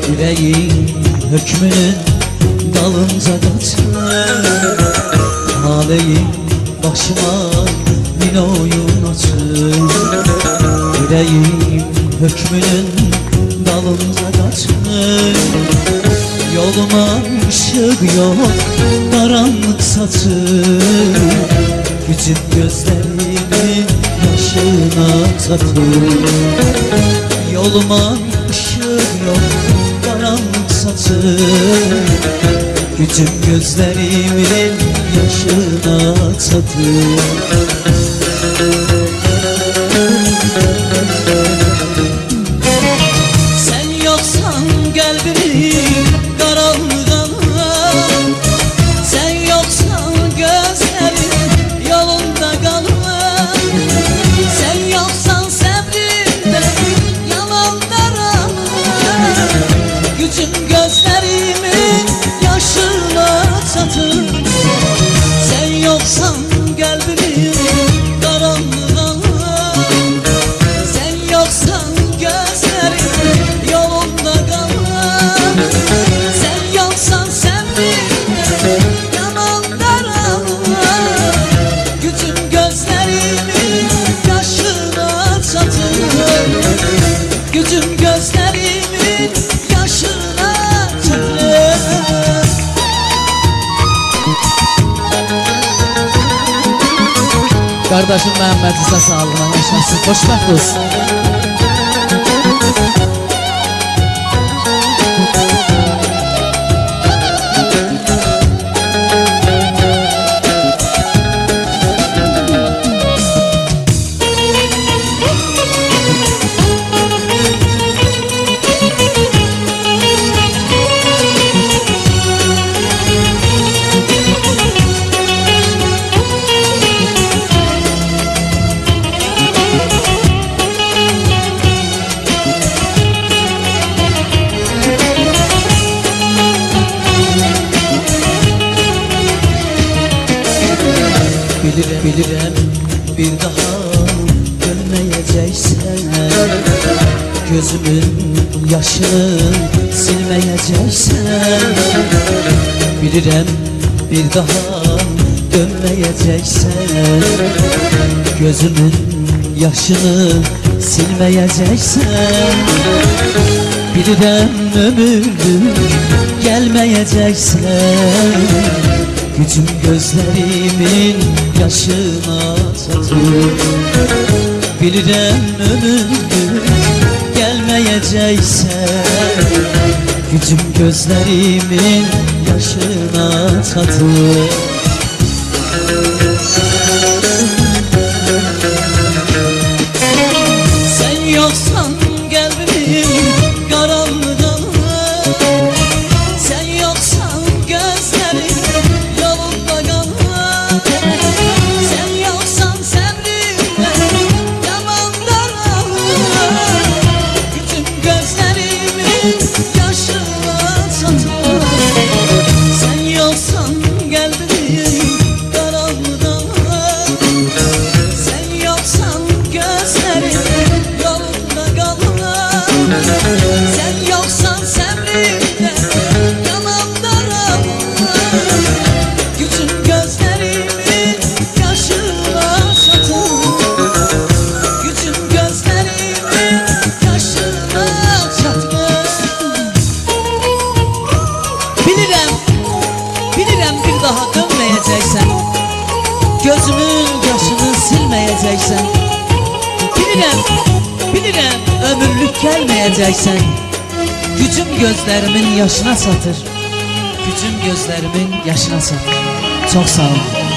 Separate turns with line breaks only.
Yüreğim hükmünün dalınca kaçır. Taleyim başıma min oyun açır. Yüreğim hükmünün dalınca kaçır. Yoluma ışık yok, karanlık saçır. Gücüm gözlerimin yaşına tatır. Yoluma ışık yok, karanlık saçır. Gücüm gözlerimin yaşına tatır. Sen yoksan kalbimin karanlığına, sen yoksan gözlerim yolunda kalır. Sen yoksan sabrimde yalanlar alır. Gücüm gözlerimin yaşına çatır. Sen yoksan kalbimin karanlığına, sen yoksan gözlerim yolunda kalır. Sen yoksan sabrimde yalanlar alır. Gücüm gözlerimin yaşına çatır. Gücüm gözlerimin yaşına çatır. Kardeşim Məhəmmədizə sağlığına yaşasın, xoşbəxt olsun. Bilirəm bir daha dönməyəcəksən. Gözümün yaşını silməyəcəksən. Bilirəm bir daha dönməyəcəksən. Gözümün yaşını silməyəcəksən. Bilirəm ömürlük gəlməyəcəksən. Gücüm gözlerimin yaşına çatır. Bilirəm ömürlük gəlməyəcəksən. Gücüm gözlerimin yaşına çatır. Sen yoksan kalbimin karanlığına, sen yoksan gözlerim yolunda kalır. Sen yoksan sabrimde yalanlar alır. Bütün gözlerimin yaşına çatır. Sen yoksan kalbimin karanlığına, sen yoksan gözlerim yolunda kalır. Sen yoksan sabrimde yalanlar alır. Gücün gözlerimin yaşına çatır. Gücün gözlerimin yaşına çatır. Bilirəm bir daha dönməyəcəksən. Gözümün yaşını silməyəcəksən. Bilirəm ömürlük gəlməyəcəksən. Gücüm gözlərimin yaşına çatır. Gücüm gözlərimin yaşına çatır. Çox sağ ol.